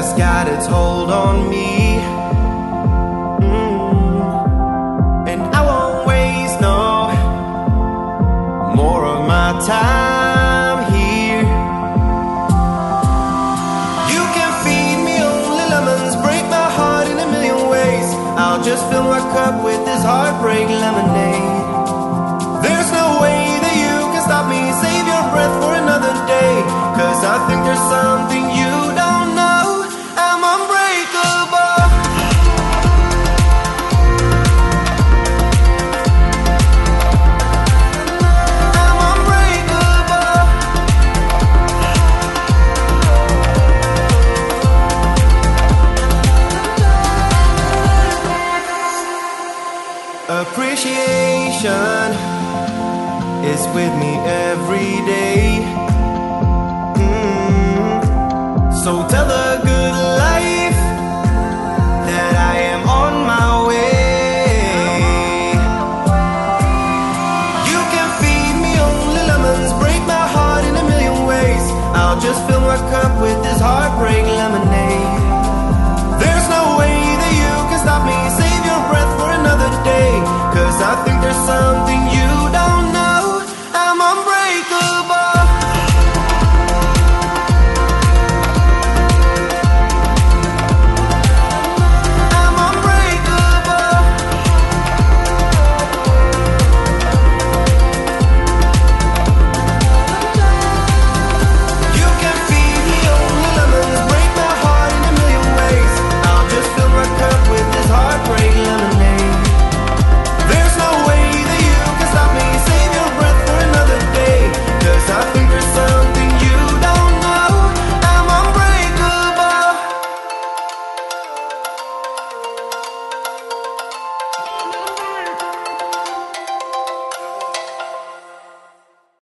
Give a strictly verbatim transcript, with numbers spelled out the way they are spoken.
just got its hold on me. Mm. And I won't waste no more of my time here. You can feed me only lemons, break my heart in a million ways. I'll just fill my cup with this heartbreak lemonade. There's no way that you can stop me, save your breath for another day. Cause I think there's something you don't know. I'm unbreakable. I'm unbreakable. Appreciation is with me every day. Mm. So tell her